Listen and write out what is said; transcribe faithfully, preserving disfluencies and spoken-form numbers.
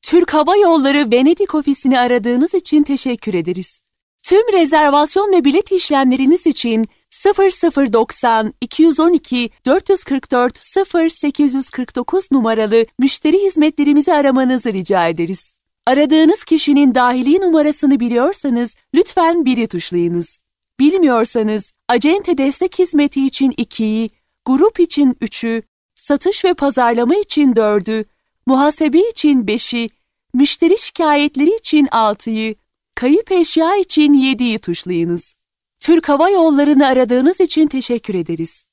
Türk Hava Yolları Venedik ofisini aradığınız için teşekkür ederiz. Tüm rezervasyon ve bilet işlemleriniz için sıfır sıfır doksan iki yüz on iki dört yüz kırk dört sıfır sekiz yüz kırk dokuz numaralı müşteri hizmetlerimizi aramanızı rica ederiz. Aradığınız kişinin dahili numarasını biliyorsanız lütfen biri tuşlayınız. Bilmiyorsanız acente destek hizmeti için ikiyi, grup için üçü, satış ve pazarlama için dördü, muhasebe için beşi, müşteri şikayetleri için altıyı, kayıp eşya için yediyi tuşlayınız. Türk Hava Yolları'nı aradığınız için teşekkür ederiz.